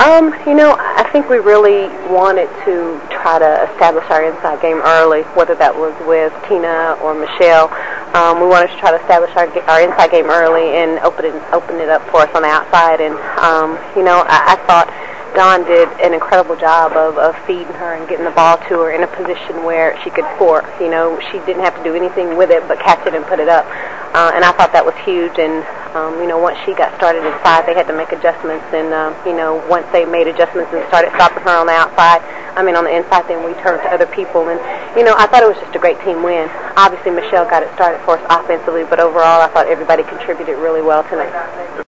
I think we really wanted to try to establish our inside game early, whether that was with Tina or Michelle. We wanted to try to establish our inside game early and open it up for us on the outside. And, I thought Dawn did an incredible job of feeding her and getting the ball to her in a position where she could score. She didn't have to do anything with it but catch it and put it up. And I thought that was huge. And, once she got started inside, they had to make adjustments. And, once they made adjustments and started stopping her on the inside, then we turned to other people. And, I thought it was just a great team win. Obviously, Michelle got it started for us offensively, but overall, I thought everybody contributed really well tonight.